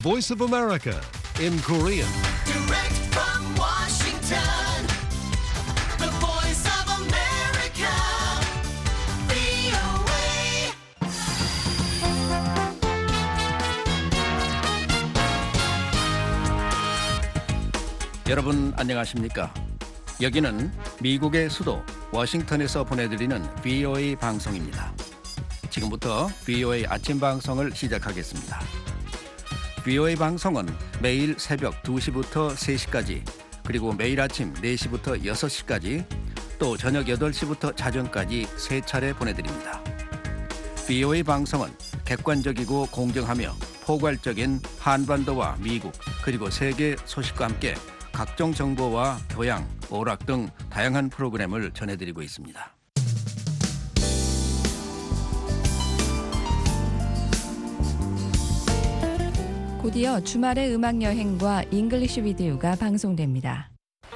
Voice of America in Korean. Direct from Washington, the voice of America, VOA. 여러분 안녕하십니까? 여기는 미국의 수도 워싱턴에서 보내드리는 VOA 방송입니다. 지금부터 VOA 아침 방송을 시작하겠습니다. VOA 방송은 매일 새벽 2시부터 3시까지, 그리고 매일 아침 4시부터 6시까지, 또 저녁 8시부터 자정까지 3차례 보내드립니다. VOA 방송은 객관적이고 공정하며 포괄적인 한반도와 미국 그리고 세계 소식과 함께 각종 정보와 교양, 오락 등 다양한 프로그램을 전해드리고 있습니다. 곧이어 주말의 음악여행과 잉글리쉬 비디오가 방송됩니다.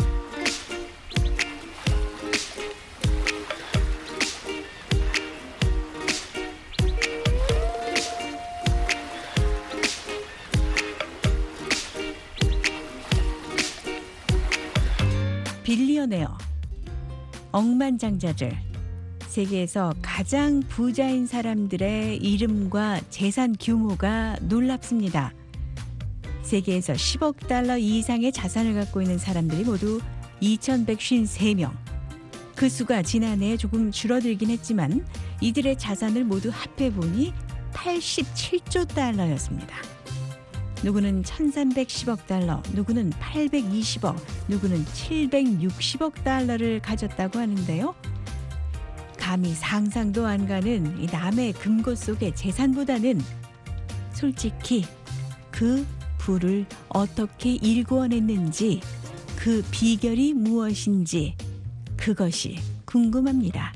빌리어네어, 억만장자들, 세계에서 가장 부자인 사람들의 이름과 재산 규모가 놀랍습니다. 세계에서 10억 달러 이상의 자산을 갖고 있는 사람들이 모두 2,153명. 그 수가 지난해에 조금 줄어들긴 했지만 이들의 자산을 모두 합해보니 87조 달러였습니다. 누구는 1,310억 달러, 누구는 820억, 누구는 760억 달러를 가졌다고 하는데요. 감히 상상도 안 가는 이 남의 금고 속의 재산보다는 솔직히 그 부를 어떻게 일궈냈는지, 그 비결이 무엇인지 그것이 궁금합니다.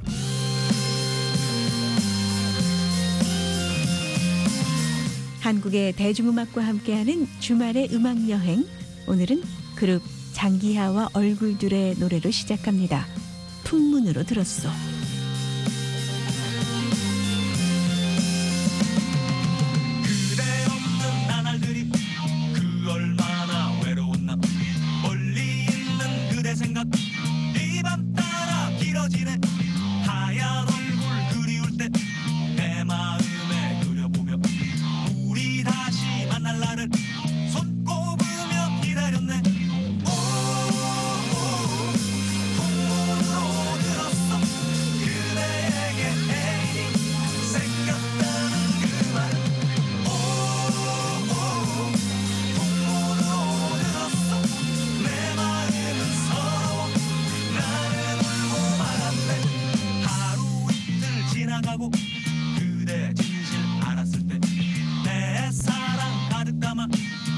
한국의 대중음악과 함께하는 주말의 음악여행, 오늘은 그룹 장기하와 얼굴들의 노래로 시작합니다. 풍문으로 들었소. 그대 진실 알았을 때 내 사랑 가득 담아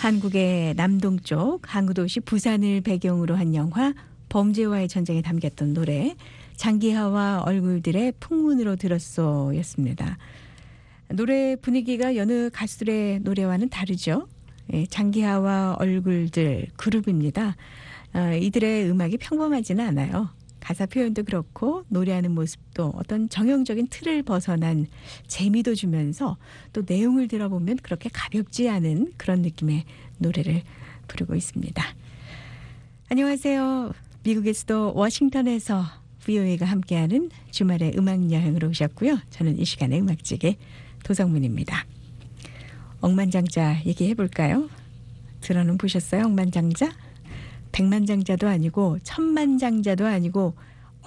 한국의 남동쪽 항구도시 부산을 배경으로 한 영화 범죄와의 전쟁에 담겼던 노래 장기하와 얼굴들의 풍문으로 들었소였습니다. 노래 분위기가 여느 가수들의 노래와는 다르죠. 장기하와 얼굴들 그룹입니다. 이들의 음악이 평범하지는 않아요. 가사 표현도 그렇고 노래하는 모습도 어떤 정형적인 틀을 벗어난 재미도 주면서 또 내용을 들어보면 그렇게 가볍지 않은 그런 느낌의 노래를 부르고 있습니다. 안녕하세요. 미국의 수도 워싱턴에서 VOA가 함께하는 주말의 음악여행으로 오셨고요. 저는 이 시간의 음악지기 도성문입니다. 억만장자 얘기해볼까요? 들어는 보셨어요? 억만장자? 백만장자도 아니고 천만장자도 아니고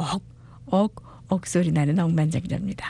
억 소리 나는 억만장자입니다.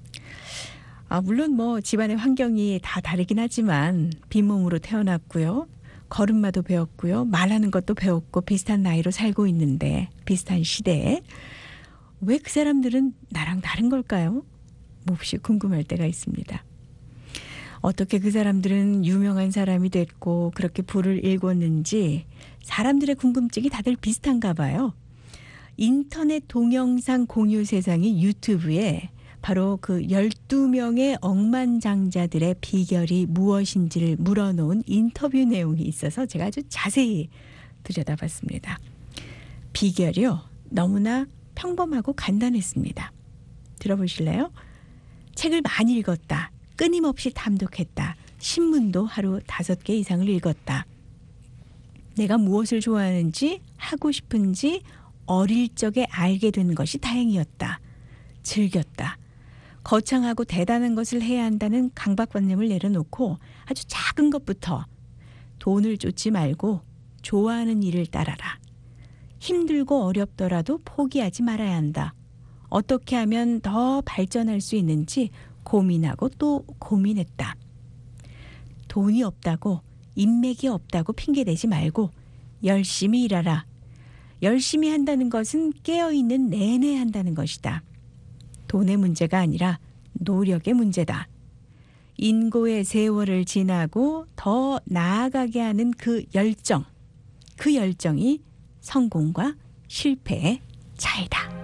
물론 뭐 집안의 환경이 다 다르긴 하지만 빈몸으로 태어났고요. 걸음마도 배웠고요. 말하는 것도 배웠고 비슷한 나이로 살고 있는데 비슷한 시대에 왜 그 사람들은 나랑 다른 걸까요? 몹시 궁금할 때가 있습니다. 어떻게 그 사람들은 유명한 사람이 됐고 그렇게 부를 일궜는지 사람들의 궁금증이 다들 비슷한가 봐요. 인터넷 동영상 공유 세상이 유튜브에 바로 그 12명의 억만장자들의 비결이 무엇인지를 물어놓은 인터뷰 내용이 있어서 제가 아주 자세히 들여다봤습니다. 비결이요. 너무나 평범하고 간단했습니다. 들어보실래요? 책을 많이 읽었다. 끊임없이 탐독했다. 신문도 하루 5개 이상을 읽었다. 내가 무엇을 좋아하는지 하고 싶은지 어릴 적에 알게 된 것이 다행이었다. 즐겼다. 거창하고 대단한 것을 해야 한다는 강박관념을 내려놓고 아주 작은 것부터 돈을 쫓지 말고 좋아하는 일을 따라라. 힘들고 어렵더라도 포기하지 말아야 한다. 어떻게 하면 더 발전할 수 있는지 고민하고 또 고민했다. 돈이 없다고 인맥이 없다고 핑계대지 말고 열심히 일하라. 열심히 한다는 것은 깨어있는 내내 한다는 것이다. 돈의 문제가 아니라 노력의 문제다. 인고의 세월을 지나고 더 나아가게 하는 그 열정이 성공과 실패의 차이다.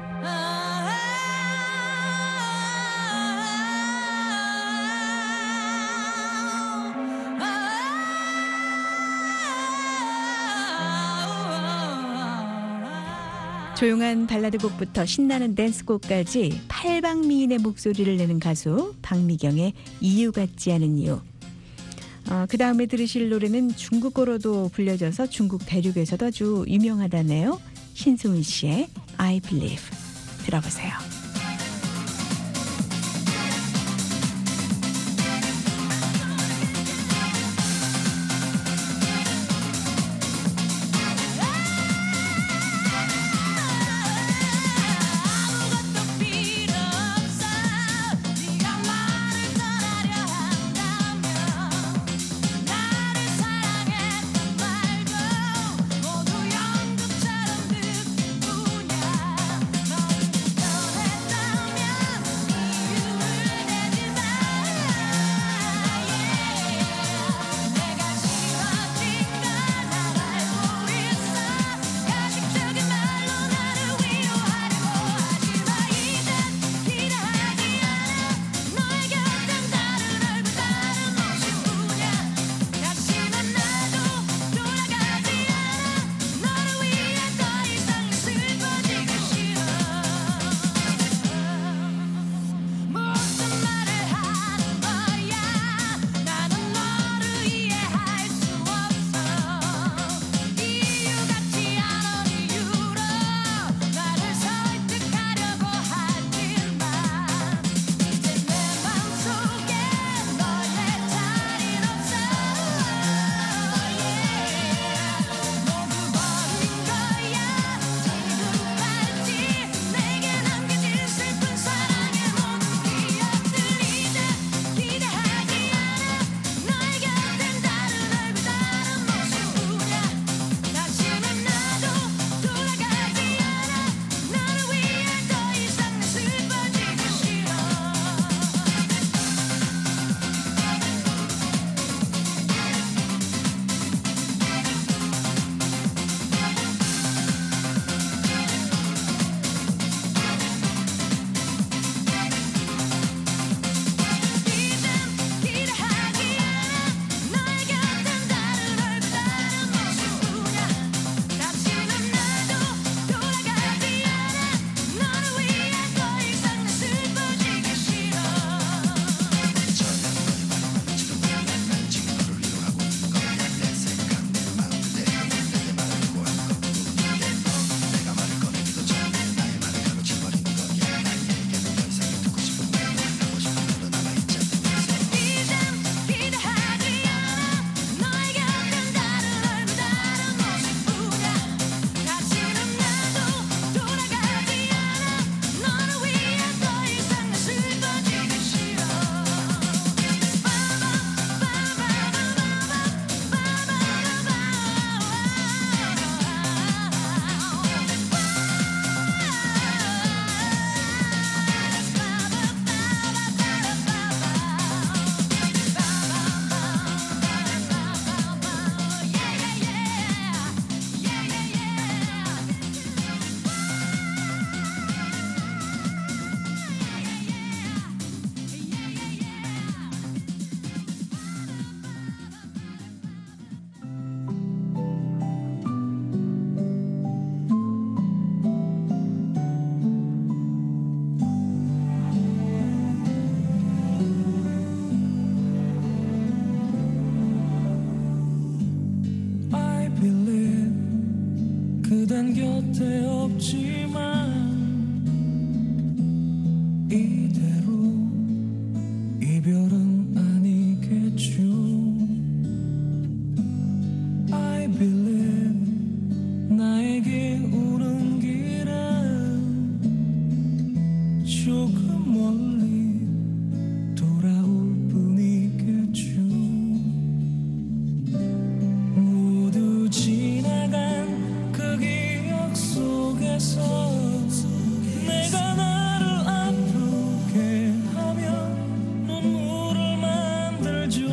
조용한 발라드 곡부터 신나는 댄스곡까지 팔방미인의 목소리를 내는 가수 박미경의 이유 같지 않은 이유. 그 다음에 들으실 노래는 중국어로도 불려져서 중국 대륙에서도 아주 유명하다네요. 신승훈 씨의 I Believe 들어보세요. 모두 연극처럼 느끼구냐 없지만 이대로 이별은 아니겠죠. I believe 나에게 오는 길은 조금 멀리 돌아올 뿐이겠죠. 모두 지나간 그 기억 속에서 내가 나를 아프게 하며 눈물을 만들죠.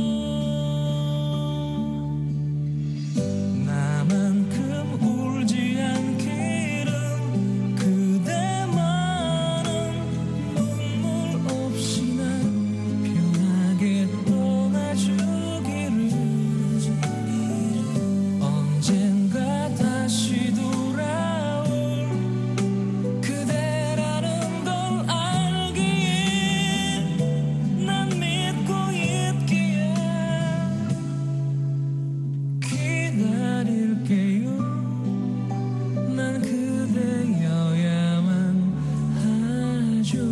나만큼 울지 않기를 그대만은 눈물 없이 난 편하게 떠나주기를. 언젠가 다시 돌아올 그대라는 걸 알기에 난 믿고 있기에 기다릴게요. 난 그대여야만 하죠.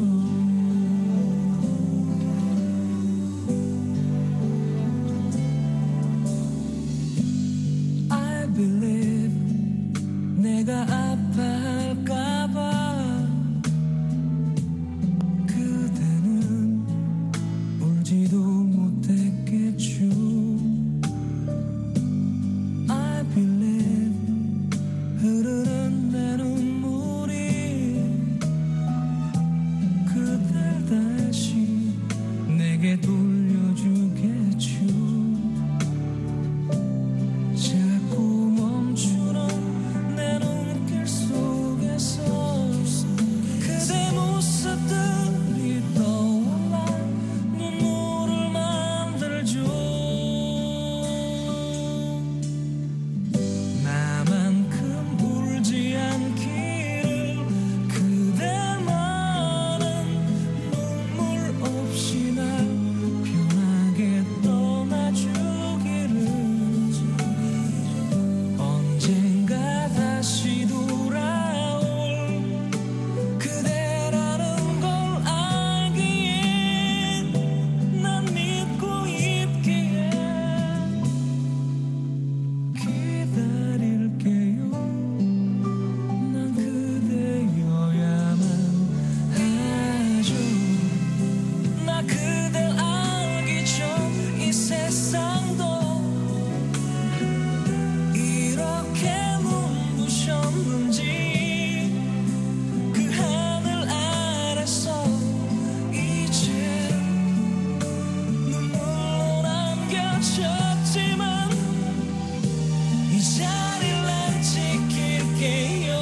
I believe 내가 아파할까봐 그대는 울지도 못했겠죠. I believe 흐르는 내 눈물이 그댈 다시 내게 돌려주겠죠. 자꾸 멈추는 내 눈길 속에서 그대 모습들이 떠올라 눈물을 만들죠. 나만큼 울지 않기를 그대만은 눈물 없이 날 편하게 떠나주기를. 언젠가 다시 돌아올 그대라는 걸 알기에 난 믿고 있기에 기다릴게요. 난 그대여야만 하죠. 나 그댈 알기 전 이 세상도 이렇게 눈부셨는지 그 하늘 아래서 이제 눈물로 남겨졌지만 이 자리를 난 지킬게요.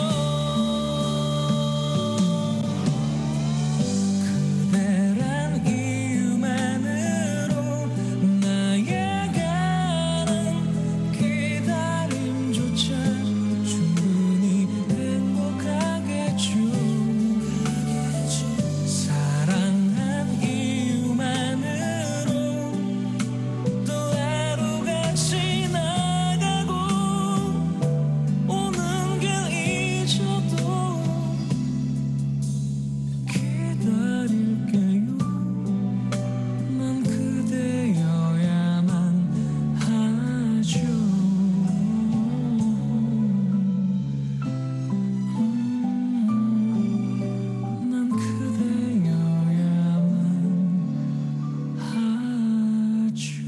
그대란 이유만으로 나에게는 기다림조차 충분히 행복하겠죠. 사랑한 이유만으로 또 하루가 지나가고 오는 길 잊어도 기다릴게요. 난 그대여야만 하죠. 난 그대여야만 하죠.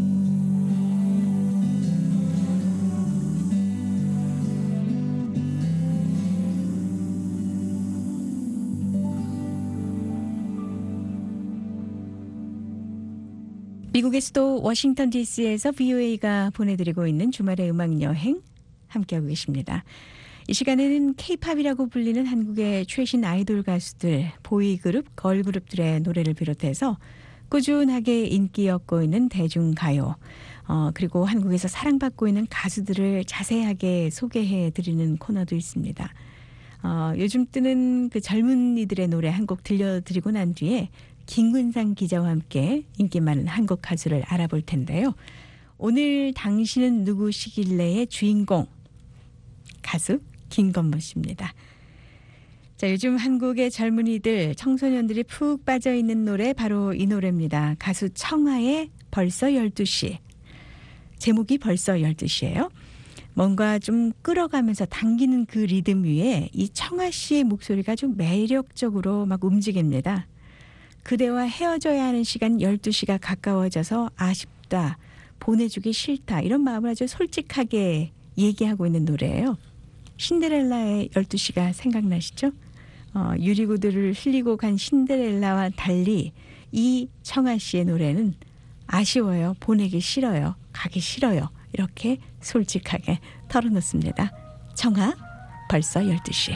미국의 수도 워싱턴 DC에서 VOA가 보내드리고 있는 주말의 음악 여행 함께하고 계십니다. 이 시간에는 K-팝이라고 불리는 한국의 최신 아이돌 가수들, 보이그룹, 걸그룹들의 노래를 비롯해서 꾸준하게 인기였고 있는 대중가요, 그리고 한국에서 사랑받고 있는 가수들을 자세하게 소개해드리는 코너도 있습니다. 요즘 뜨는 그 젊은이들의 노래 한 곡 들려드리고 난 뒤에 김근상 기자와 함께 인기 많은 한국 가수를 알아볼 텐데요. 오늘 당신은 누구시길래의 주인공 가수 김건모 씨입니다. 자, 요즘 한국의 젊은이들, 청소년들이 푹 빠져 있는 노래 바로 이 노래입니다. 가수 청하의 벌써 12시. 제목이 벌써 12시예요. 뭔가 좀 끌어가면서 당기는 그 리듬 위에 이 청하 씨의 목소리가 좀 매력적으로 막 움직입니다. 그대와 헤어져야 하는 시간 12시가 가까워져서 아쉽다, 보내주기 싫다, 이런 마음을 아주 솔직하게 얘기하고 있는 노래예요. 신데렐라의 12시가 생각나시죠? 유리구두를 흘리고 간 신데렐라와 달리 이 청하 씨의 노래는 아쉬워요, 보내기 싫어요, 가기 싫어요, 이렇게 솔직하게 털어놓습니다. 청하, 벌써 12시.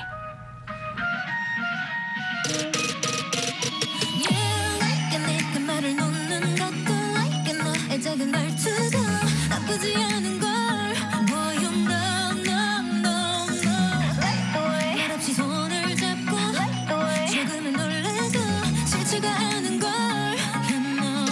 그 말을 놓는 것도 like 너의 작은 말투도 나쁘지 않은 걸 보여. No 말없이 손을 잡고 조금은 놀래도 싫지가 않은 걸 You know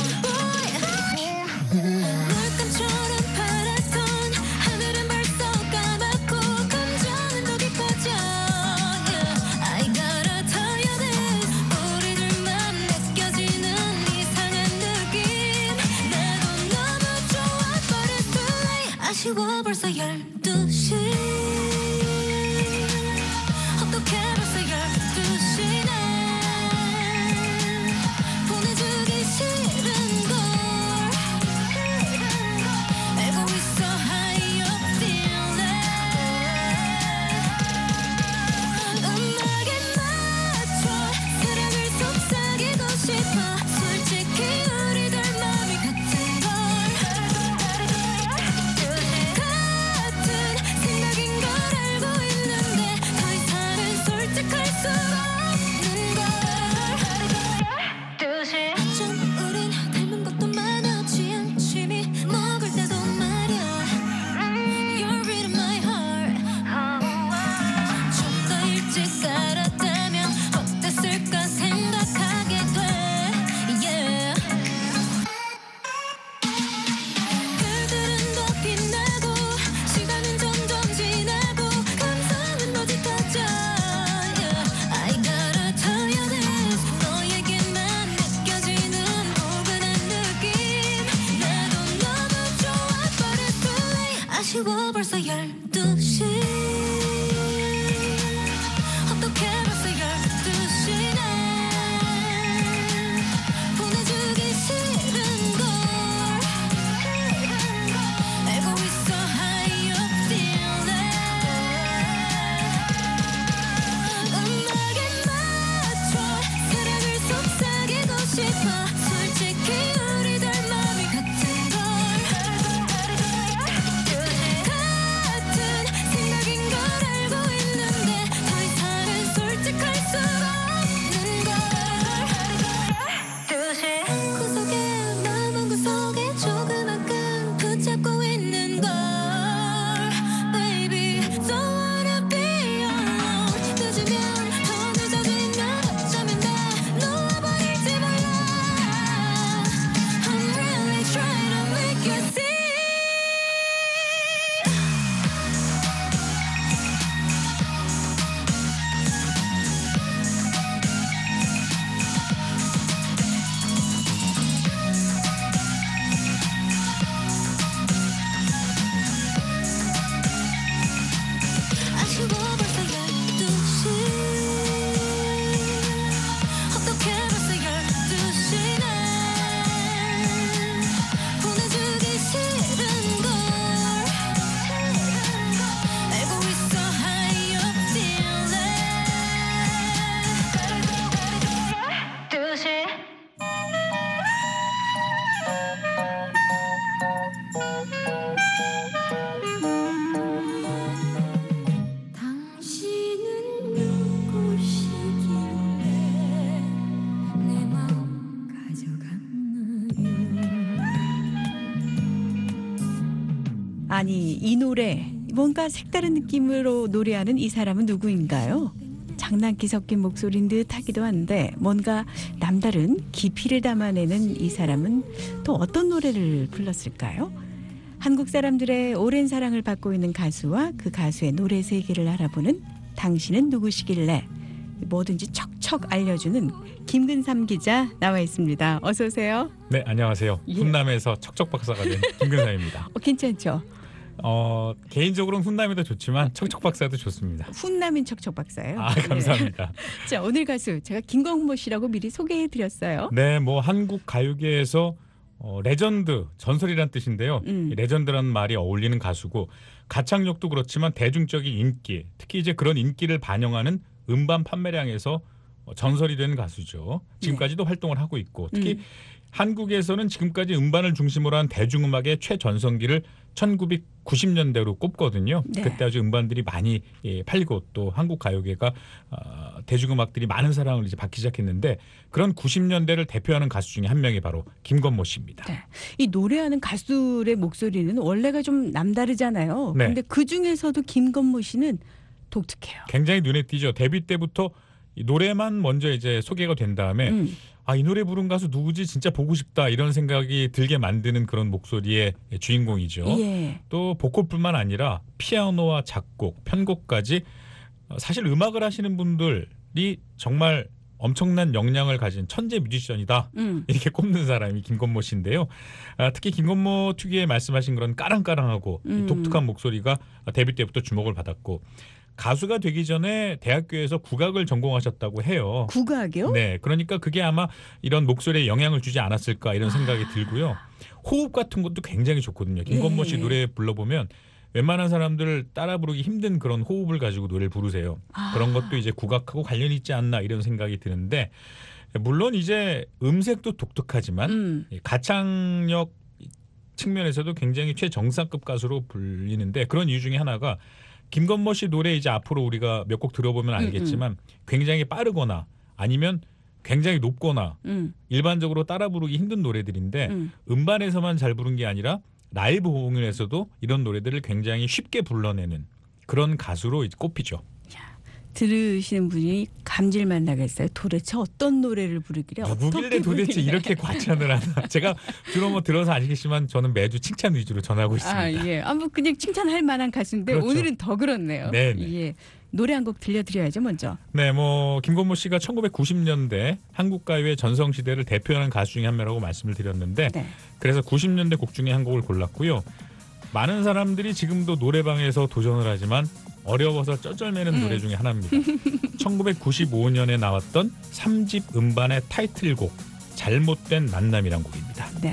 물감처럼 파랗던 하늘은 벌써 까맣고 감정은 더 깊어져. I gotta tell you this, 우리들만 느껴지는 이상한 느낌. 내도 너무 좋아 but it's too late. 아쉬워 벌써 12시. 어떻게 벌써 12시네. 보내주기 싫은걸 알고 있어 how you feeling. 음악에 맞춰 사랑을 속삭이고 싶어. 솔직히 우리들 마음이 같은 걸. 같은 생각인 걸 알고 있는데 더 이상은 솔직할 수 없는 걸. 좀 우린 닮은 것도 많아. 취한 취미 먹을 때도 말야. You're reading my heart. 좀 더 일찍 알았다면 어땠을까 생각하게 돼. Yeah. 별들은 더 빛나고 시간은 점점 지나고 감성은 더 짙어져. Yeah. I gotta tell you this, 너에게만 느껴지는 포근한 느낌. 나도 너무 좋아 but it's too late. 아쉬워 벌써 12시. 어떻게 벌써 12시네. 보내주기 싫은걸 알고 있어 how you feeling. 음악에 맞춰 사랑을 속삭이고 싶어. 솔직히 우리들 마음이 같은 걸. 같은 생각인 걸 알고 있는데 더 이상은 솔직할 수 없는 걸. 구석에 남은 구석에 조그맣게 붙잡고 있는 걸. Baby don't wanna be alone. 늦으면 더 늦어지면 어쩌면 나 놓아버릴지 몰라. I'm really trying to make you see. 아쉬워 벌써 12시. 어떻게 벌써 12시네. 보내주기 싫은걸 알고 있어 how you feeling. 12시. 당신은 누구시길래 내 마음 가져갔나요. 아니, 이 노래 뭔가 색다른 느낌으로 노래하는 이 사람은 누구인가요? 장난기 섞인 목소리인 듯 하기도 한데 뭔가 남다른 깊이를 담아내는 이 사람은 또 어떤 노래를 불렀을까요? 한국 사람들의 오랜 사랑을 받고 있는 가수와 그 가수의 노래 세계를 알아보는 당신은 누구시길래 뭐든지 척척 알려주는 김근삼 기자 나와 있습니다. 어서 오세요. 네, 안녕하세요. 예. 훈남에서 척척 박사가 된 김근삼입니다. 괜찮죠? 개인적으로는 훈남이 더 좋지만 척척 박사도 좋습니다. 훈남인 척척 박사예요. 아, 감사합니다. 네. 자, 오늘 가수 제가 김건모 씨라고 미리 소개해드렸어요. 네, 뭐 한국 가요계에서 레전드, 전설이란 뜻인데요. 이 레전드라는 말이 어울리는 가수고 가창력도 그렇지만 대중적인 인기, 특히 이제 그런 인기를 반영하는 음반 판매량에서 전설이 된 가수죠. 지금까지도 활동을 하고 있고 특히 한국에서는 지금까지 음반을 중심으로 한 대중음악의 최전성기를 1990년대로 꼽거든요. 네. 그때 아주 음반들이 많이 팔리고 또 한국 가요계가 대중음악들이 많은 사랑을 이제 받기 시작했는데 그런 90년대를 대표하는 가수 중에 한 명이 바로 김건모 씨입니다. 네. 이 노래하는 가수들의 목소리는 원래가 좀 남다르잖아요. 네. 근데 그 중에서도 김건모 씨는 독특해요. 굉장히 눈에 띄죠. 데뷔 때부터 이 노래만 먼저 이제 소개가 된 다음에 이 노래 부른 가수 누구지 진짜 보고 싶다 이런 생각이 들게 만드는 그런 목소리의 주인공이죠. 예. 또 보컬뿐만 아니라 피아노와 작곡, 편곡까지 사실 음악을 하시는 분들이 정말 엄청난 역량을 가진 천재 뮤지션이다 이렇게 꼽는 사람이 김건모 씨인데요. 특히 김건모 특유의 말씀하신 그런 까랑까랑하고 이 독특한 목소리가 데뷔 때부터 주목을 받았고 가수가 되기 전에 대학교에서 국악을 전공하셨다고 해요. 국악이요? 네, 그러니까 그게 아마 이런 목소리에 영향을 주지 않았을까 이런 생각이 들고요. 호흡 같은 것도 굉장히 좋거든요. 김건모 씨 예. 노래 불러보면 웬만한 사람들 따라 부르기 힘든 그런 호흡을 가지고 노래를 부르세요. 그런 것도 이제 국악하고 관련이 있지 않나 이런 생각이 드는데 물론 이제 음색도 독특하지만 가창력 측면에서도 굉장히 최정상급 가수로 불리는데 그런 이유 중에 하나가 김건모 씨 노래 이제 앞으로 우리가 몇 곡 들어보면 알겠지만 굉장히 빠르거나 아니면 굉장히 높거나 일반적으로 따라 부르기 힘든 노래들인데 음반에서만 잘 부른 게 아니라 라이브 공연에서도 이런 노래들을 굉장히 쉽게 불러내는 그런 가수로 이제 꼽히죠. 들으시는 분이 감질만 나겠어요. 도대체 어떤 노래를 부르길래 누구길래 어떻게 도대체 부르길래. 이렇게 과찬을 하나. 제가 주로 뭐 들어서 아시겠지만 저는 매주 칭찬 위주로 전하고 있습니다. 아, 예. 뭐 그냥 칭찬할 만한 가수인데 그렇죠. 오늘은 더 그렇네요. 네네. 예. 노래 한 곡 들려드려야죠, 먼저. 네, 뭐 김건모 씨가 1990년대 한국 가요의 전성 시대를 대표하는 가수 중에 한 명이라고 말씀을 드렸는데 네. 그래서 90년대 곡 중에 한 곡을 골랐고요. 많은 사람들이 지금도 노래방에서 도전을 하지만 어려워서 쩔쩔매는 노래 중에 하나입니다. 1995년에 나왔던 3집 음반의 타이틀곡 잘못된 만남이란 곡입니다. 네.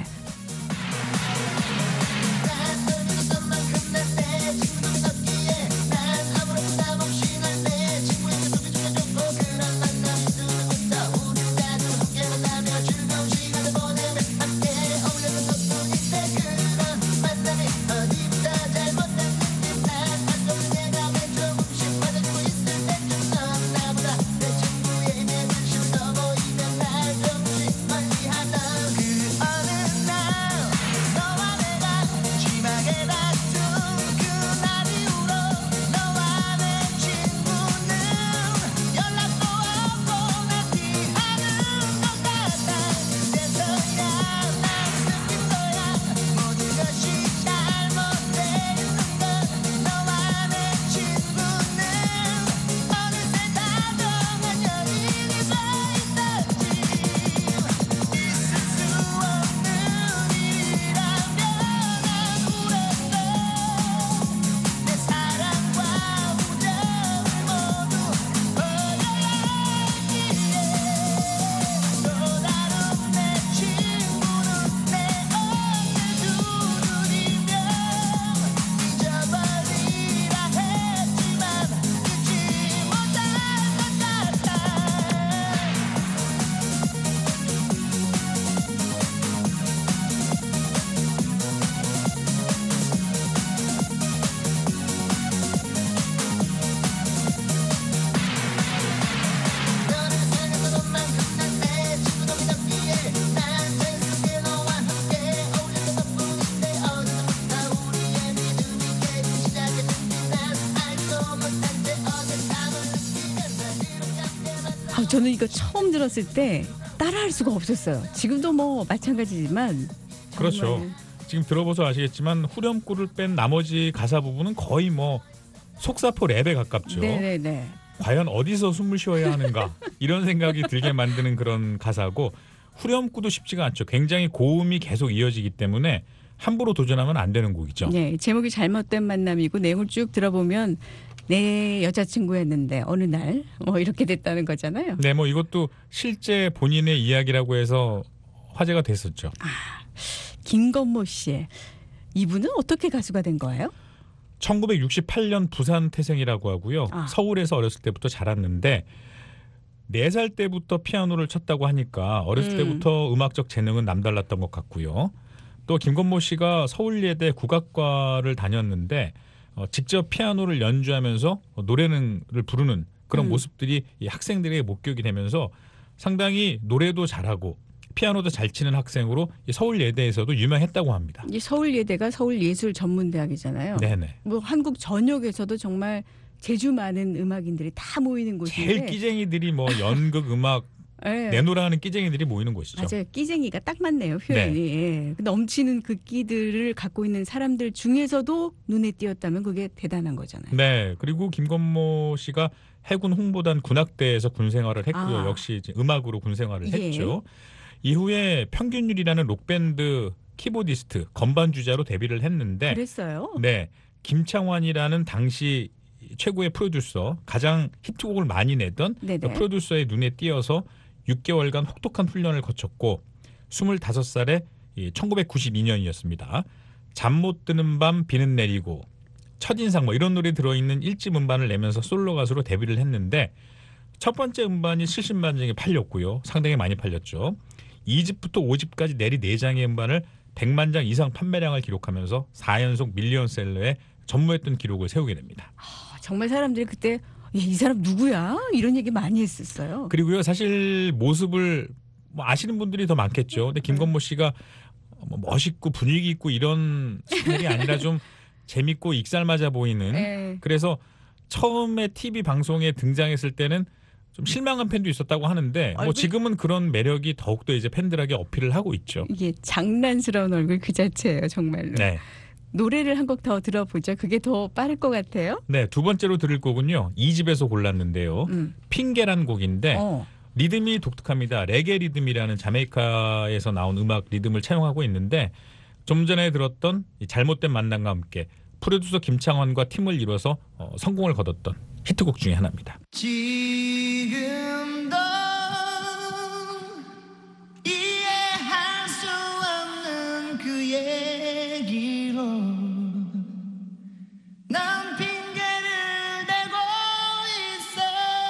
저는 이거 처음 들었을 때 따라할 수가 없었어요. 지금도 뭐 마찬가지지만 그렇죠. 지금 들어보서 아시겠지만 후렴구를 뺀 나머지 가사 부분은 거의 뭐 속사포 랩에 가깝죠. 네네네. 과연 어디서 숨을 쉬어야 하는가 이런 생각이 들게 만드는 그런 가사고 후렴구도 쉽지가 않죠. 굉장히 고음이 계속 이어지기 때문에 함부로 도전하면 안 되는 곡이죠. 네, 제목이 잘못된 만남이고 내용을 쭉 들어보면 내 여자친구였는데 어느 날 뭐 이렇게 됐다는 거잖아요. 네, 뭐 이것도 실제 본인의 이야기라고 해서 화제가 됐었죠. 김건모 씨, 이분은 어떻게 가수가 된 거예요? 1968년 부산 태생이라고 하고요. 서울에서 어렸을 때부터 자랐는데 4살 때부터 피아노를 쳤다고 하니까 어렸을 때부터 음악적 재능은 남달랐던 것 같고요. 또 김건모 씨가 서울예대 국악과를 다녔는데 직접 피아노를 연주하면서 노래를 부르는 그런 모습들이 이 학생들에게 목격이 되면서 상당히 노래도 잘하고 피아노도 잘 치는 학생으로 이 서울예대에서도 유명했다고 합니다. 이 서울예대가 서울예술전문대학이잖아요. 네네. 뭐 한국 전역에서도 정말 재주 많은 음악인들이 다 모이는 곳인데 제일 끼쟁이들이 뭐 연극, 음악 네. 내노라 하는 끼쟁이들이 모이는 곳이죠. 맞아요. 끼쟁이가 딱 맞네요. 표현이. 예. 넘치는 그 끼들을 갖고 있는 사람들 중에서도 눈에 띄었다면 그게 대단한 거잖아요. 네. 그리고 김건모 씨가 해군 홍보단 군악대에서 군 생활을 했고요. 역시 이제 음악으로 군 생활을 했죠. 이후에 평균율이라는 록밴드 키보디스트, 건반 주자로 데뷔를 했는데 그랬어요. 네. 김창완이라는 당시 최고의 프로듀서, 가장 히트곡을 많이 내던 그 프로듀서의 눈에 띄어서 6개월간 혹독한 훈련을 거쳤고 25살에 1992년이었습니다. 잠 못 드는 밤 비는 내리고 첫인상 뭐 이런 노래 들어있는 1집 음반을 내면서 솔로 가수로 데뷔를 했는데 첫 번째 음반이 70만 장이 팔렸고요. 상당히 많이 팔렸죠. 2집부터 5집까지 내리 4장의 음반을 100만 장 이상 판매량을 기록하면서 4연속 밀리언셀러에 전무했던 기록을 세우게 됩니다. 정말 사람들이 그때 이 사람 누구야? 이런 얘기 많이 했었어요. 그리고요, 사실 모습을 뭐 아시는 분들이 더 많겠죠. 근데 김건모 씨가 뭐 멋있고 분위기 있고 이런 스타일이 아니라 좀 재밌고 익살맞아 보이는. 그래서 처음에 TV 방송에 등장했을 때는 좀 실망한 팬도 있었다고 하는데 뭐 지금은 그런 매력이 더욱더 이제 팬들에게 어필을 하고 있죠. 이게 장난스러운 얼굴 그 자체예요, 정말로. 네. 노래를 한 곡 더 들어보죠. 그게 더 빠를 것 같아요. 네, 두 번째로 들을 곡은요. 2집에서 골랐는데요. 핑계란 곡인데 리듬이 독특합니다. 레게 리듬이라는 자메이카에서 나온 음악 리듬을 차용하고 있는데 좀 전에 들었던 이 잘못된 만남과 함께 프로듀서 김창완과 팀을 이뤄서 성공을 거뒀던 히트곡 중에 하나입니다. 지금도 이해할 수 없는 그 얘기로 난 핑계를 대고 있어.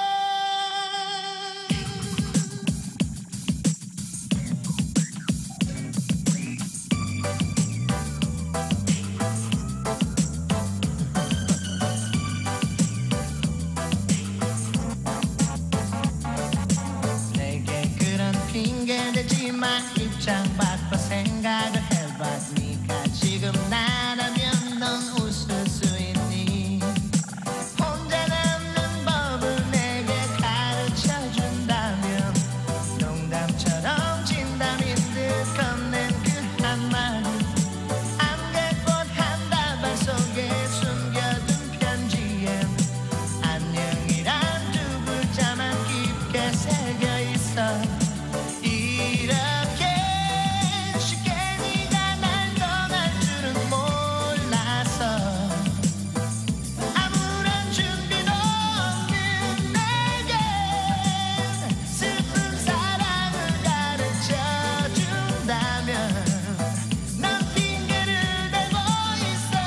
내게 그런 핑계 대지 마. 입장 바꿔 생각을 해봐. 네가 지금 나라면 넌 웃을 수 있니? 혼자 남는 법을 내게 가르쳐 준다면 농담처럼 진담인 듯 건넨 그 한마디 안개꽃 한 다발 속에 숨겨둔 편지엔 안녕이란 두 글자만 깊게 새겨 있어. 이렇게 쉽게 네가 날 떠날 줄은 몰라서 아무런 준비도 없는 내게 슬픈 사랑을 가르쳐 준다면 난 핑계를 대고 있어.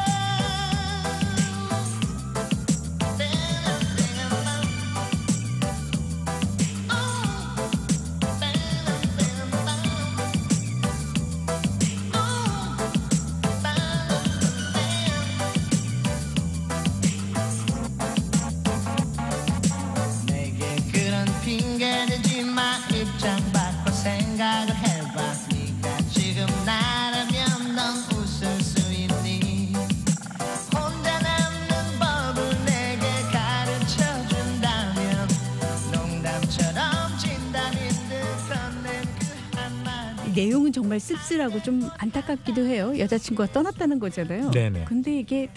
내게 그런 핑계 대지 마. 입장 바꿔 생각을 해봐. 네가 지금 나라면 넌 웃을 수 있니? 혼자 남는 법을 내게 가르쳐 준다면 농담처럼 진담인 듯 건넨 그 한마디 내용은 정말 씁쓸하고 좀 안타깝기도 해요. 여자친구가 떠났다는 거잖아요. 네네. 근데 이게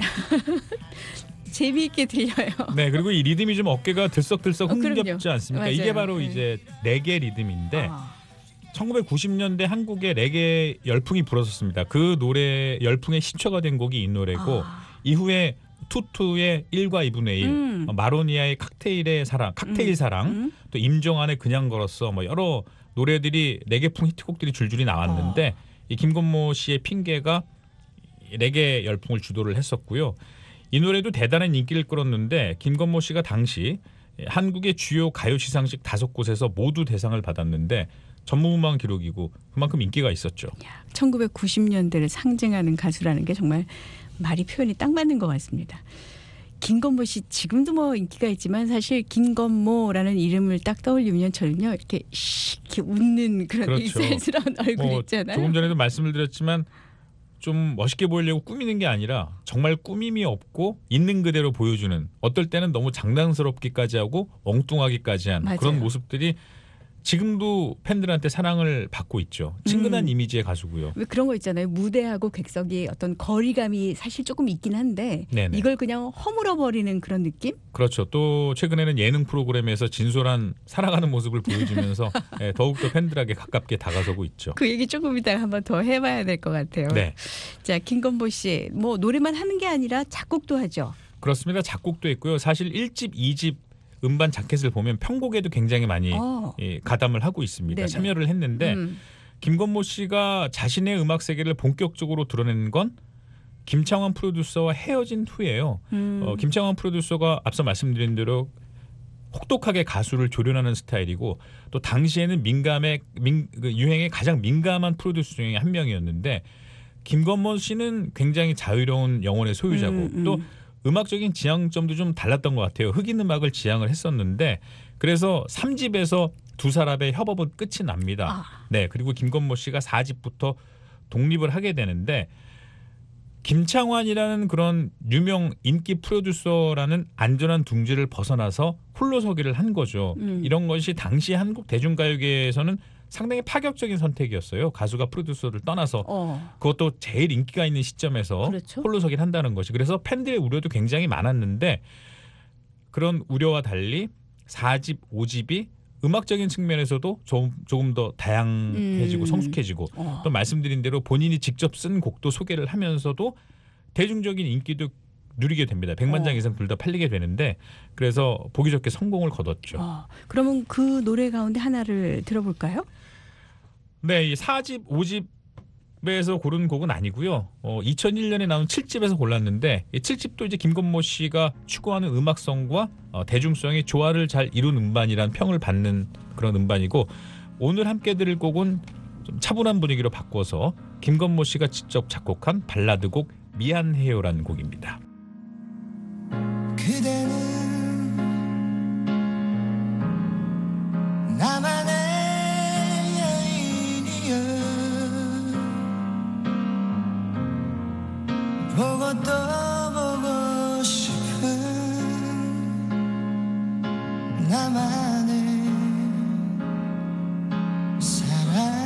재미있게 들려요. 네, 그리고 이 리듬이 좀 어깨가 들썩들썩 흥겹지 그럼요. 않습니까? 맞아요. 이게 바로 네. 이제 레게 리듬인데 아. 1990년대 한국에 레게 열풍이 불었었습니다. 그 노래 열풍의 시초가 된 곡이 이 노래고 이후에 투투의 1과 2분의 1, 마로니아의 칵테일 사랑, 또 임종환의 그냥 걸었어, 뭐 여러 노래들이 레게풍 히트곡들이 줄줄이 나왔는데 이 김건모 씨의 핑계가 레게 열풍을 주도를 했었고요. 이 노래도 대단한 인기를 끌었는데 김건모 씨가 당시 한국의 주요 가요 시상식 5곳에서 모두 대상을 받았는데 전무후무한 기록이고 그만큼 인기가 있었죠. 1990년대를 상징하는 가수라는 게 정말 말이 표현이 딱 맞는 것 같습니다. 김건모 씨 지금도 뭐 인기가 있지만 사실 김건모라는 이름을 딱 떠올리면 저는요 이렇게 이렇게 웃는 그런 그렇죠. 일살스러운 얼굴 있잖아요. 조금 전에도 말씀을 드렸지만 좀 멋있게 보이려고 꾸미는 게 아니라 정말 꾸밈이 없고 있는 그대로 보여주는, 어떨 때는 너무 장난스럽기까지 하고 엉뚱하기까지 한 맞아요. 그런 모습들이 지금도 팬들한테 사랑을 받고 있죠. 친근한 이미지의 가수고요. 왜 그런 거 있잖아요. 무대하고 객석이 어떤 거리감이 사실 조금 있긴 한데 네네. 이걸 그냥 허물어 버리는 그런 느낌? 그렇죠. 또 최근에는 예능 프로그램에서 진솔한 살아가는 모습을 보여주면서 더욱더 팬들에게 가깝게 다가서고 있죠. 그 얘기 조금 이따가 한번 더 해봐야 될 것 같아요. 네, 자, 김건모 씨 뭐 노래만 하는 게 아니라 작곡도 하죠. 그렇습니다. 작곡도 있고요. 사실 1집, 2집 음반 자켓을 보면 편곡에도 굉장히 많이 가담을 하고 있습니다. 네네. 참여를 했는데 김건모 씨가 자신의 음악 세계를 본격적으로 드러낸 건 김창완 프로듀서와 헤어진 후예요. 김창완 프로듀서가 앞서 말씀드린 대로 혹독하게 가수를 조련하는 스타일이고 또 당시에는 유행에 가장 민감한 프로듀서 중에 한 명이었는데 김건모 씨는 굉장히 자유로운 영혼의 소유자고 또 음악적인 지향점도 좀 달랐던 것 같아요. 흑인 음악을 지향을 했었는데 그래서 3집에서 두 사람의 협업은 끝이 납니다. 네, 그리고 김건모 씨가 4집부터 독립을 하게 되는데 김창완이라는 그런 유명 인기 프로듀서라는 안전한 둥지를 벗어나서 홀로서기를 한 거죠. 이런 것이 당시 한국 대중가요계에서는 상당히 파격적인 선택이었어요. 가수가 프로듀서를 떠나서 그것도 제일 인기가 있는 시점에서 그렇죠. 홀로서기를 한다는 것이. 그래서 팬들의 우려도 굉장히 많았는데 그런 우려와 달리 4집, 5집이 음악적인 측면에서도 조금 더 다양해지고 성숙해지고 또 말씀드린 대로 본인이 직접 쓴 곡도 소개를 하면서도 대중적인 인기도 누리게 됩니다. 100만 장 이상 둘 다 팔리게 되는데 그래서 보기 좋게 성공을 거뒀죠. 그러면 그 노래 가운데 하나를 들어볼까요? 네, 이 4집, 5집에서 고른 곡은 아니고요. 2001년에 나온 7집에서 골랐는데 이 7집도 이제 김건모 씨가 추구하는 음악성과 대중성이 조화를 잘 이룬 음반이란 평을 받는 그런 음반이고 오늘 함께 들을 곡은 좀 차분한 분위기로 바꿔서 김건모 씨가 직접 작곡한 발라드곡 미안해요라는 곡입니다. 그대는 나만의 여인이여 보고 또 보고 싶은 나만의 사랑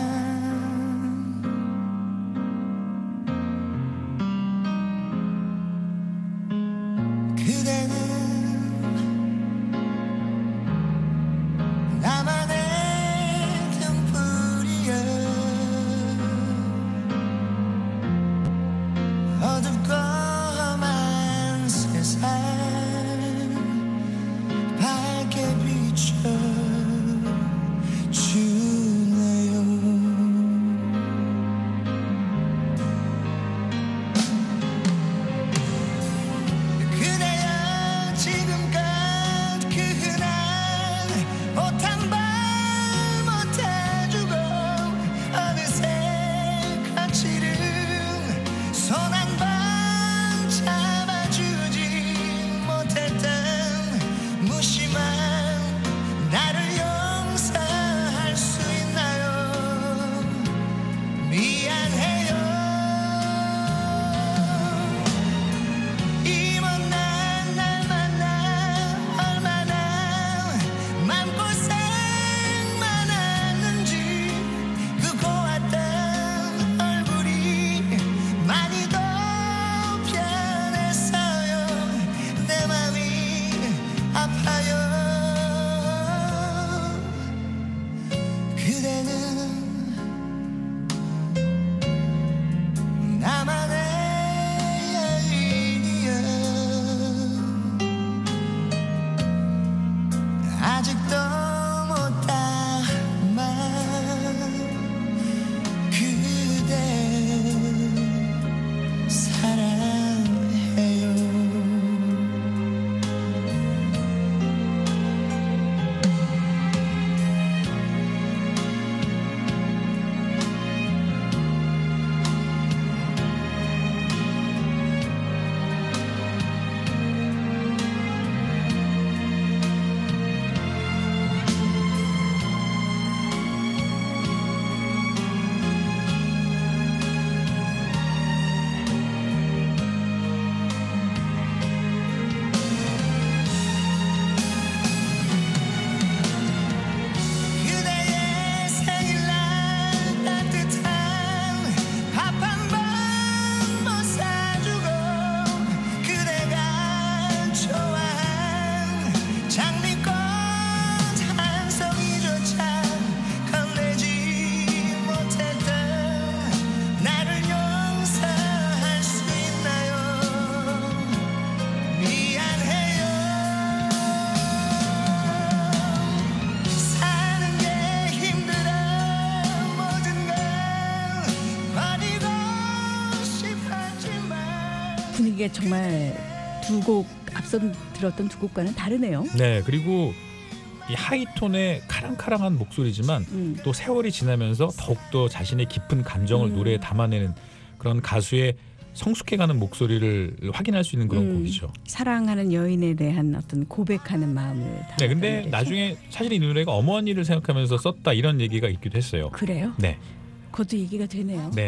이게 정말 두 곡 앞서 들었던 두 곡과는 다르네요. 네, 그리고 이 하이톤의 카랑카랑한 목소리지만 또 세월이 지나면서 더욱더 자신의 깊은 감정을 노래에 담아내는 그런 가수의 성숙해가는 목소리를 확인할 수 있는 그런 곡이죠. 사랑하는 여인에 대한 어떤 고백하는 마음을 네, 근데 담았다는 나중에 사실 이 노래가 어머니를 생각하면서 썼다 이런 얘기가 있기도 했어요. 그래요? 네, 그것도 얘기가 되네요. 네,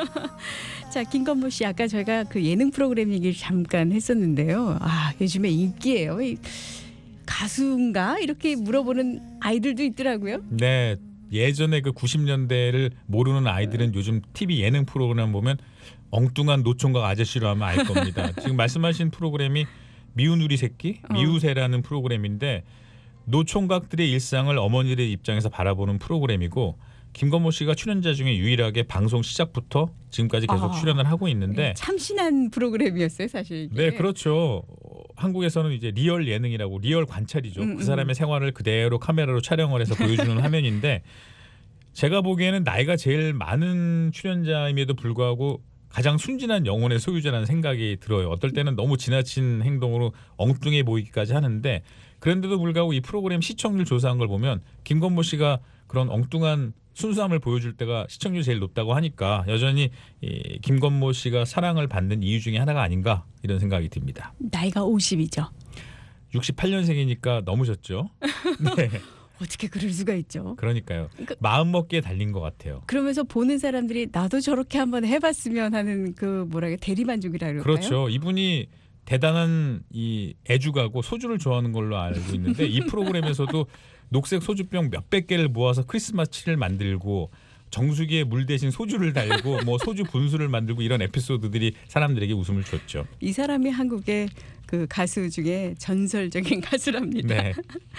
자, 김건모 씨 아까 저희가 그 예능 프로그램 얘기를 잠깐 했었는데요. 아, 요즘에 인기예요. 가수인가 이렇게 물어보는 아이들도 있더라고요. 네. 예전에 그 90년대를 모르는 아이들은 요즘 TV 예능 프로그램 보면 엉뚱한 노총각 아저씨로 하면 알 겁니다. 지금 말씀하신 프로그램이 미운 우리 새끼, 미우새라는 프로그램인데 노총각들의 일상을 어머니들의 입장에서 바라보는 프로그램이고 김건모 씨가 출연자 중에 유일하게 방송 시작부터 지금까지 계속 출연을 하고 있는데 참신한 프로그램이었어요, 사실. 이게. 네, 그렇죠. 한국에서는 이제 리얼 예능이라고 리얼 관찰이죠. 그 사람의 생활을 그대로 카메라로 촬영을 해서 보여주는 화면인데 제가 보기에는 나이가 제일 많은 출연자임에도 불구하고 가장 순진한 영혼의 소유자라는 생각이 들어요. 어떨 때는 너무 지나친 행동으로 엉뚱해 보이기까지 하는데 그런데도 불구하고 이 프로그램 시청률 조사한 걸 보면 김건모 씨가 그런 엉뚱한 순수함을 보여줄 때가 시청률이 제일 높다고 하니까 여전히 이 김건모 씨가 사랑을 받는 이유 중에 하나가 아닌가 이런 생각이 듭니다. 나이가 50이죠. 68년생이니까 넘으셨죠? 네. 어떻게 그럴 수가 있죠. 그러니까요. 마음먹기에 달린 것 같아요. 그러면서 보는 사람들이 나도 저렇게 한번 해봤으면 하는 그 뭐랄까 대리만족이라 그럴까요? 그렇죠. 이분이 대단한 이 애주가고 소주를 좋아하는 걸로 알고 있는데 이 프로그램에서도 녹색 소주병 몇백 개를 모아서 크리스마스 트리를 만들고 정수기에 물 대신 소주를 달고 뭐 소주 분수를 만들고 이런 에피소드들이 사람들에게 웃음을 줬죠. 이 사람이 한국의 그 가수 중에 전설적인 가수랍니다. 네.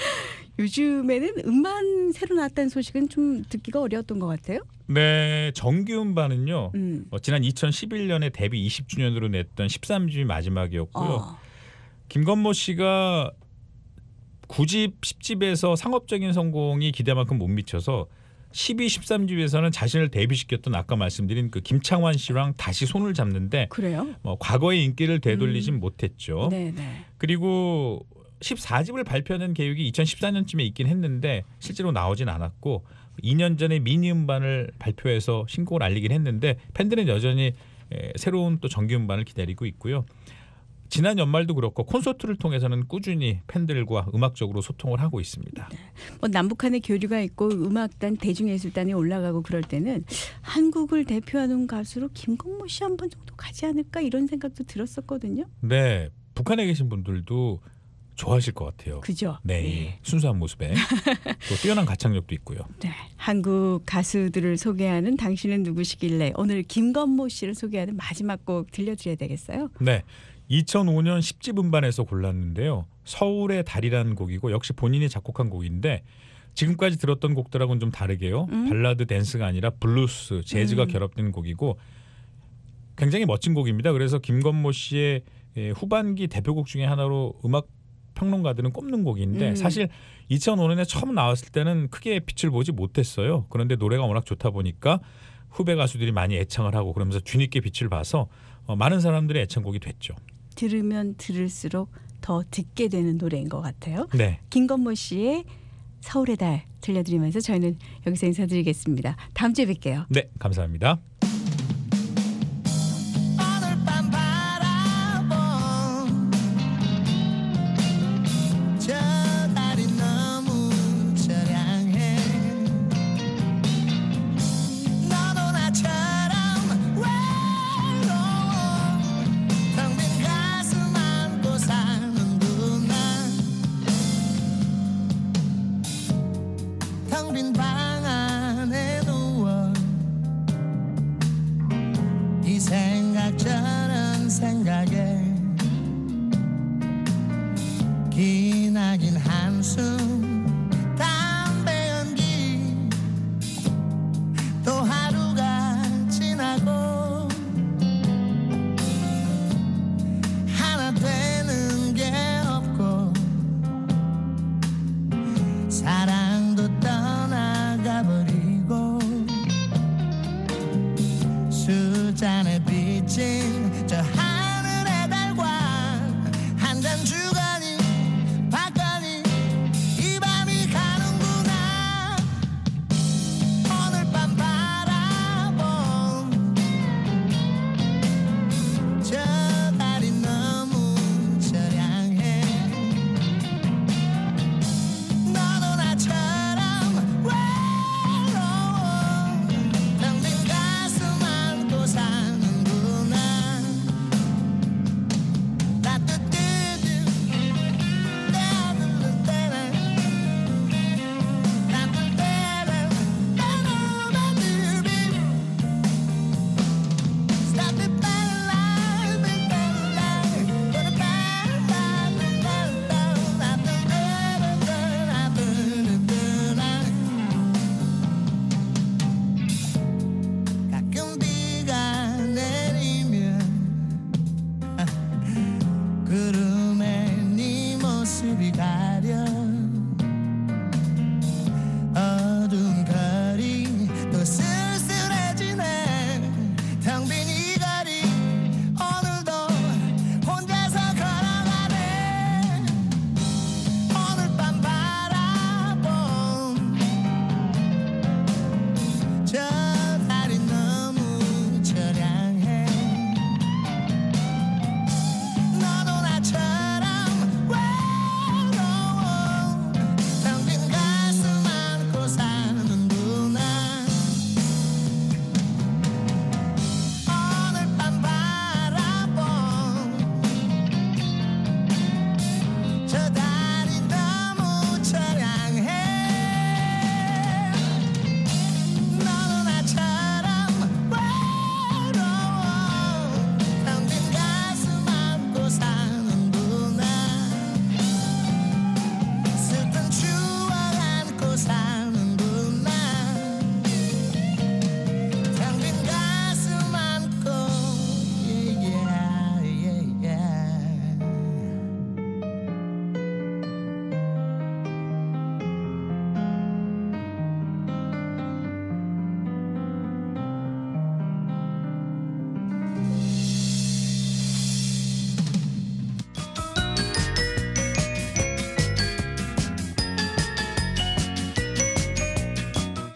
요즘에는 음반 새로 나왔다는 소식은 좀 듣기가 어려웠던 것 같아요. 네, 정규 음반은요. 지난 2011년에 데뷔 20주년으로 냈던 13집이 마지막이었고요. 김건모 씨가 9집, 10집에서 상업적인 성공이 기대만큼 못 미쳐서 12, 13집에서는 자신을 데뷔시켰던 아까 말씀드린 그 김창완 씨랑 다시 손을 잡는데 그래요? 뭐 과거의 인기를 되돌리진 못했죠. 네네. 그리고 14집을 발표하는 계획이 2014년쯤에 있긴 했는데 실제로 나오진 않았고 2년 전에 미니 음반을 발표해서 신곡을 알리긴 했는데 팬들은 여전히 새로운 또 정규 음반을 기다리고 있고요. 지난 연말도 그렇고 콘서트를 통해서는 꾸준히 팬들과 음악적으로 소통을 하고 있습니다. 뭐 남북한의 교류가 있고 음악단, 대중예술단이 올라가고 그럴 때는 한국을 대표하는 가수로 김건모 씨 한 번 정도 가지 않을까 이런 생각도 들었었거든요. 네, 북한에 계신 분들도 좋아하실 것 같아요. 그죠? 네, 네. 순수한 모습에 또 뛰어난 가창력도 있고요. 네, 한국 가수들을 소개하는 당신은 누구시길래 오늘 김건모 씨를 소개하는 마지막 곡 들려드려야 되겠어요? 네, 2005년 10집 음반에서 골랐는데요. 서울의 달이라는 곡이고 역시 본인이 작곡한 곡인데 지금까지 들었던 곡들하고는 좀 다르게요. 발라드 댄스가 아니라 블루스, 재즈가 결합된 곡이고 굉장히 멋진 곡입니다. 그래서 김건모 씨의 후반기 대표곡 중에 하나로 음악 평론가들은 꼽는 곡인데 사실 2005년에 처음 나왔을 때는 크게 빛을 보지 못했어요. 그런데 노래가 워낙 좋다 보니까 후배 가수들이 많이 애창을 하고 그러면서 뒤늦게 빛을 봐서 많은 사람들의 애창곡이 됐죠. 들으면 들을수록 더 듣게 되는 노래인 것 같아요. 네. 김건모 씨의 서울의 달 들려드리면서 저희는 여기서 인사드리겠습니다. 다음 주에 뵐게요. 네, 감사합니다. 오늘 밤 바라본 저 달이 너무 처량해 너도 나처럼 외로워 텅 빈 가슴 안고 사는구나 텅 빈 방 안에 누워 이 생각 저런 생각에 기나긴 한숨 담배 연기 또 하루가 지나고 하나 되는 게 없고 사랑도 떠나가 버리고 술잔에 비친 저 하늘의 달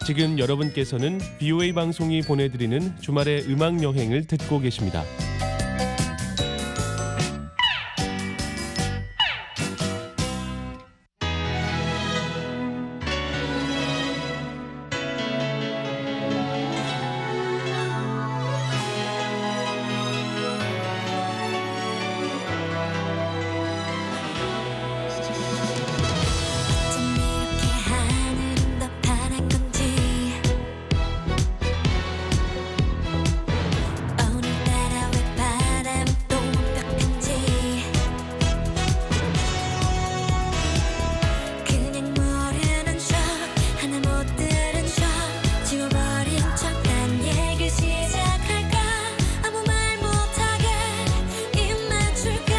지금 여러분께서는 BOA 방송이 보내드리는 주말의 음악 여행을 듣고 계십니다. 어쩜 이렇게 하늘은 더 파란 건지 오늘따라 왜 바람은 또 완벽한지 그냥 모르는 척 하나 못 들은 척 지워버린 척 난 얘기 시작할까 아무 말 못하게 입 맞출까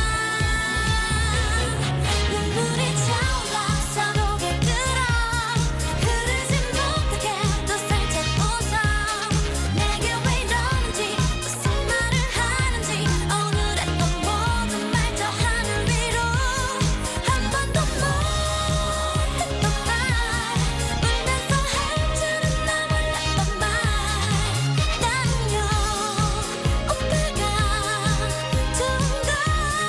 눈물이 차올라 서로를 들어 흐르지 못하게 또 살짝 웃어 내게 왜 이러는지 무슨 말을 하는지 오늘의 또 모든 말 저 하늘 위로 한 번도 못했던 말 울면서 할 줄은 나 몰랐던 말 나는요 오빠가 좋은 걸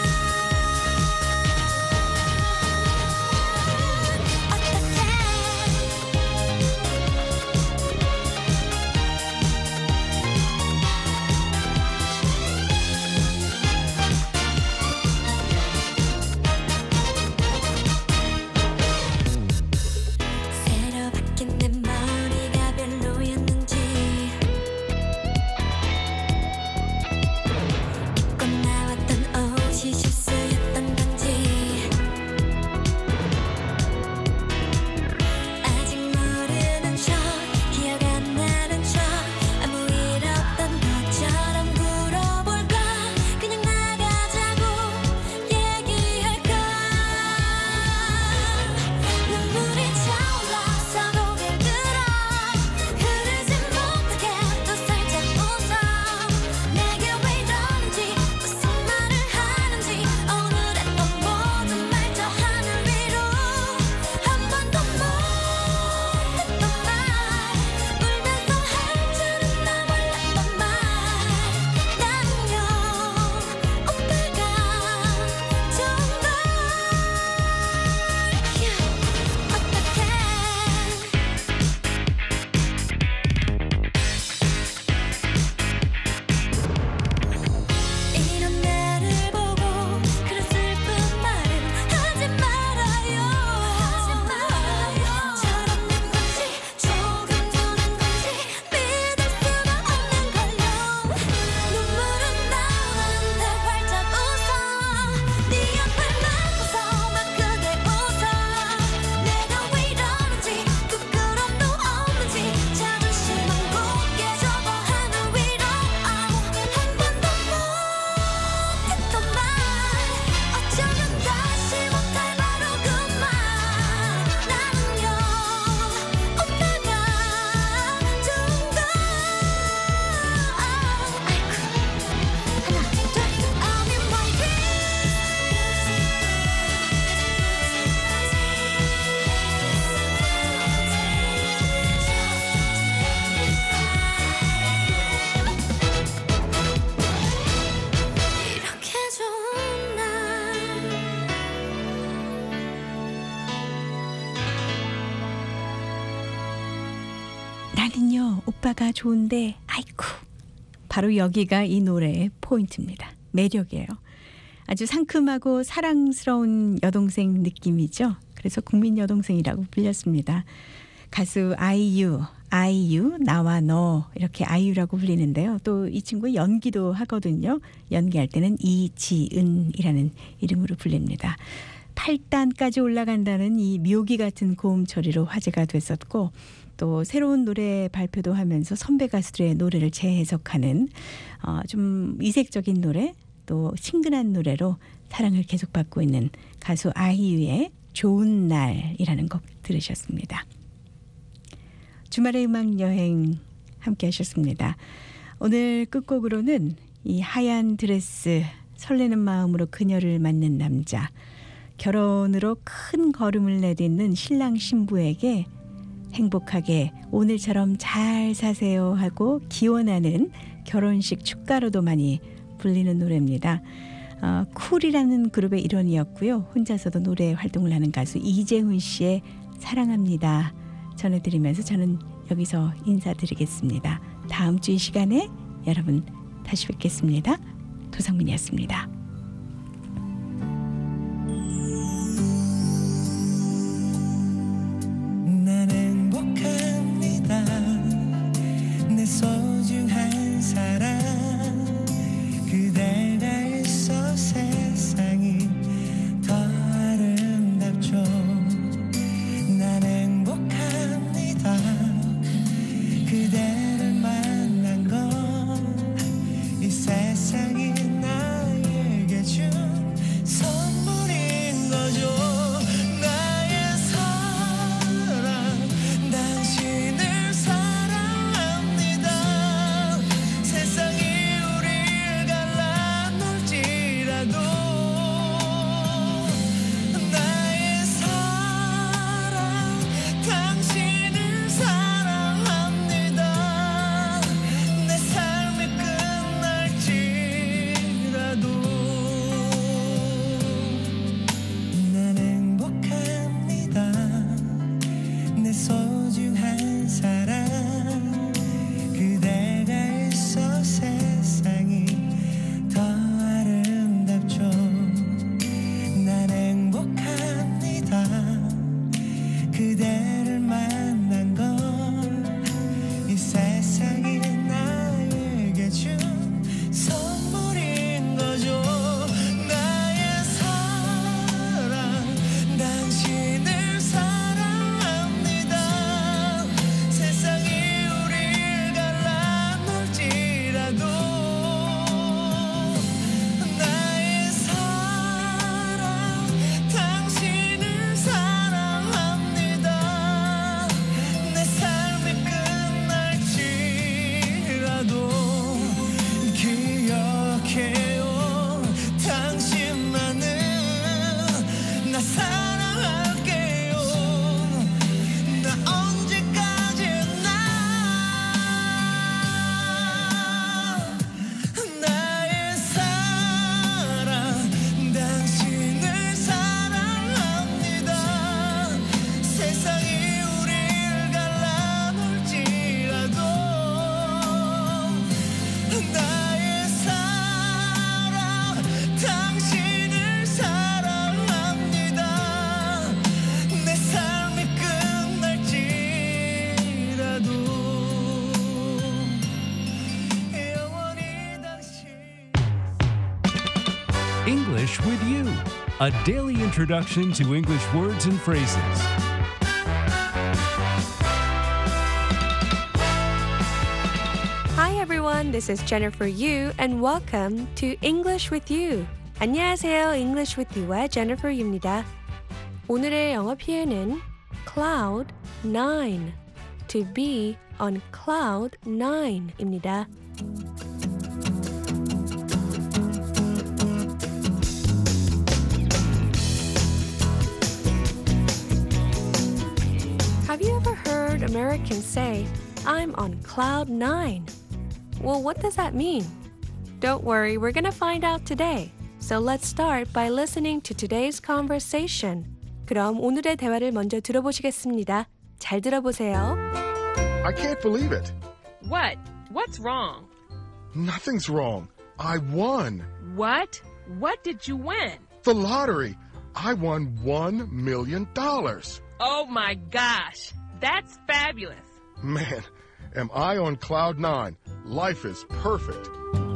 새로 바뀐 내 머리가 별로였는지 입고 나왔던 옷이 실수였던 건지 아직 모르는 척 기억 안 나는 척 아무 일 없던 것처럼 굴어볼까 그냥 나가자고 얘기할까 눈물이 차올라 서로를 들어 흐르지 못하게 또 살짝 웃어 내게 왜 이러는지 무슨 말을 하는지 오늘의 또 모든 말 저 하늘 위로 한 번도 못했던 말 울면서 할 줄은 나 몰랐던 말 나는요 오빠가 좋은 걸 이런 나를 보고 그런 슬픈 말은 하지 말아요 저런 는 건지 조금 도는 건지 믿을 수가 없는 걸요 눈물은 나오는데 활짝 웃어 네 옆을 막고서 막 그대 웃어 내가 왜 이러는지 부끄럼도 없는지 자존심은 굳게 접어 하늘 위로 한 번도 못했던 말 어쩌면 다시 못할 바로 그 말 나는요 오빠가 좋은 걸 아이고 하나 둘 I'm in my 이렇게 좋은 날 나는요 오빠가 좋은데 아이쿠 바로 여기가 이 노래의 포인트입니다. 매력이에요. 아주 상큼하고 사랑스러운 여동생 느낌이죠. 그래서 국민 여동생이라고 불렸습니다. 가수 아이유 나와 너 이렇게 아이유라고 불리는데요. 또 이 친구 연기도 하거든요. 연기할 때는 이지은이라는 이름으로 불립니다. 8단까지 올라간다는 이 묘기 같은 고음 처리로 화제가 됐었고 또 새로운 노래 발표도 하면서 선배 가수들의 노래를 재해석하는 좀 이색적인 노래 또 친근한 노래로 사랑을 계속 받고 있는 가수 아이유의 좋은 날이라는 곡 들으셨습니다. 주말의 음악 여행 함께 하셨습니다. 오늘 끝곡으로는 이 하얀 드레스 설레는 마음으로 그녀를 맞는 남자 결혼으로 큰 걸음을 내딛는 신랑 신부에게 행복하게 오늘처럼 잘 사세요 하고 기원하는 결혼식 축가로도 많이 불리는 노래입니다. 쿨이라는 그룹의 일원이었고요. 혼자서도 노래 활동을 하는 가수 이재훈 씨의 사랑합니다 전해드리면서 저는 여기서 인사드리겠습니다. 다음 주 이 시간에 여러분 다시 뵙겠습니다. 도상민이었습니다. 난 행복합니다. 내 소중한 사랑 그대가 있어 세상이 더 아름답죠. 난 행복합니다. 그대를 만난 건 이 세상이 나에게 준 선물인 거죠. 나의 사랑 당신을 사랑합니다. 세상이 우릴 갈라놓을지라도 나의 사랑 당신을 사랑합니다. 내 삶이 끝날지라도 난 행복합니다. 내 소중한 사랑 그대가 있어 세상이 더 아름답죠. 난 행복합니다. 그대를 만난 건 이 세상이 나에게 준 선물인 거죠. 나의 사랑 당신을 사랑합니다. 세상이 우릴 갈라놓을지라도 나의 사랑 당신을 사랑합니다. 내 삶이 끝날지라도 기억해요. 당신만은 나 사랑할게요. 나 언제까지나 나의 사랑 당신을 사랑합니다. 세상이 우릴 갈라놓을지라도 나의 사랑 당신을 사랑합니다. 내 삶이 끝날지라도 영원히 당신 English with You, a daily introduction to English words and phrases. Hi everyone, this is Jennifer Yu and welcome to English with You. 안녕하세요, English with You의 Jennifer Yu입니다. 오늘의 영어 표현은 cloud 9, to be on cloud 9입니다. Have you ever heard Americans say, I'm on cloud 9? Well, what does that mean? Don't worry, we're gonna find out today. So let's start by listening to today's conversation. 그럼 오늘의 대화를 먼저 들어보시겠습니다. 잘 들어보세요. I can't believe it. What? What's wrong? Nothing's wrong. I won. What? What did you win? The lottery. I won $1 million. Oh my gosh, that's fabulous. Man, am I on cloud 9. Life is perfect.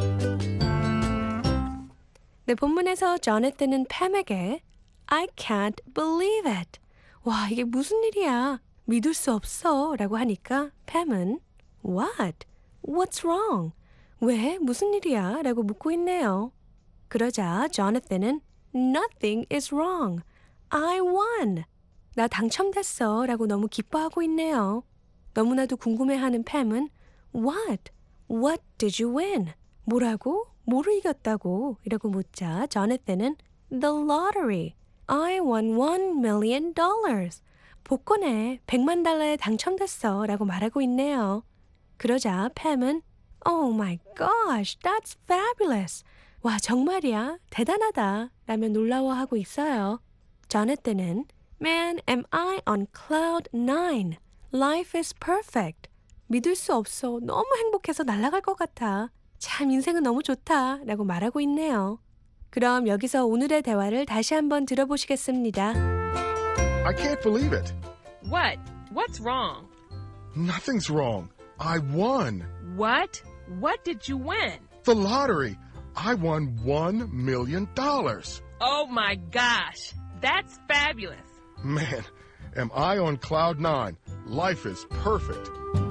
네, 본문에서 조나단은 팸에게 I can't believe it. 와, 이게 무슨 일이야? 믿을 수 없어 라고 하니까 팸은 What? What's wrong? 왜? 무슨 일이야? 라고 묻고 있네요. 그러자 조나단은 Nothing is wrong. I won. 나 당첨됐어 라고 너무 기뻐하고 있네요. 너무나도 궁금해하는 팸은 What? What did you win? 뭐라고? 뭐를 이겼다고? 이라고 묻자 조나단은 The lottery. I won $1 million. 복권에 100만 달러에 당첨됐어 라고 말하고 있네요. 그러자 팸은 Oh my gosh, that's fabulous. 와, 정말이야? 대단하다. 라며 놀라워하고 있어요. 조나단은 Man, am I on cloud 9? Life is perfect. 믿을 수 없어. 너무 행복해서 날아갈 것 같아. 참 인생은 너무 좋다. 라고 말하고 있네요. 그럼 여기서 오늘의 대화를 다시 한번 들어보시겠습니다. I can't believe it. What? What's wrong? Nothing's wrong. I won. What? What did you win? The lottery. I won $1 million. Oh my gosh. That's fabulous. Man, am I on cloud 9. Life is perfect.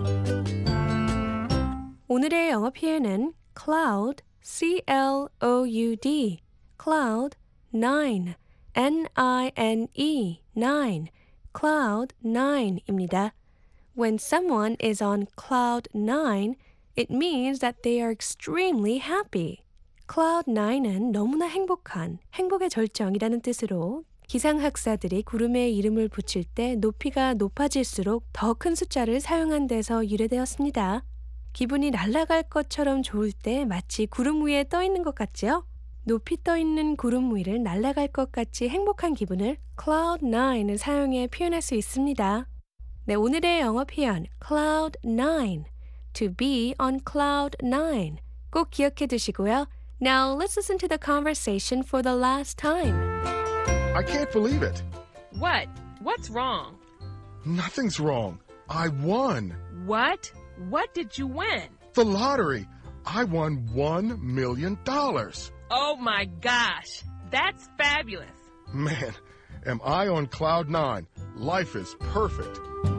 오늘의 영어 표현은 cloud, C-L-O-U-D, cloud 9, N-I-N-E, 9, cloud 9입니다. When someone is on cloud 9, it means that they are extremely happy. cloud 9은 너무나 행복한, 행복의 절정이라는 뜻으로 기상학사들이 구름에 이름을 붙일 때 높이가 높아질수록 더 큰 숫자를 사용한 데서 유래되었습니다. 기분이 날아갈 것처럼 좋을 때 마치 구름 위에 떠 있는 것 같죠? 높이 떠 있는 구름 위를 날아갈 것 같이 행복한 기분을 cloud 9을 사용해 표현할 수 있습니다. 네, 오늘의 영어 표현 cloud 9, to be on cloud 9 꼭 기억해 두시고요. Now let's listen to the conversation for the last time. I can't believe it. What? What's wrong? Nothing's wrong. I won. What? What did you win? The lottery. I won $1 million. Oh my gosh. That's fabulous. Man, am I on cloud 9. Life is perfect.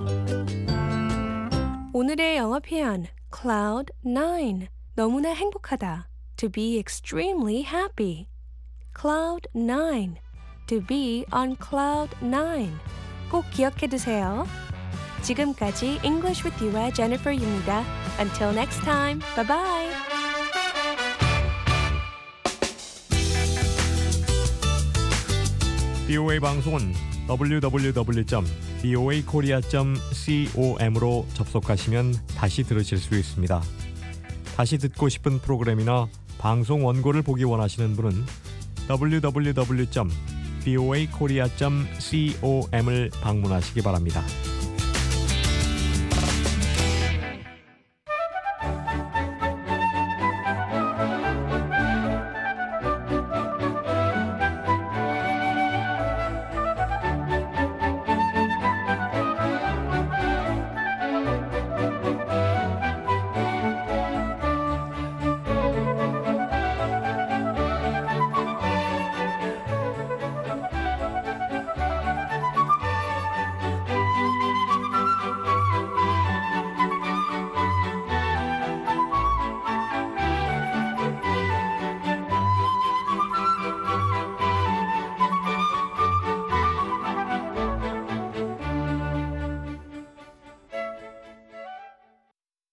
오늘의 영어 표현 cloud 9 너무나 행복하다. To be extremely happy. cloud 9 to be on cloud 9 꼭 기억해 두세요. 지금까지 English with You의 Jennifer Yu입니다. Until next time. Bye bye. BOA 방송은 www.boakorea.com으로 접속하시면 다시 들으실 수 있습니다. 다시 듣고 싶은 프로그램이나 방송 원고를 보기 원하시는 분은 www.boakorea.com을 방문하시기 바랍니다.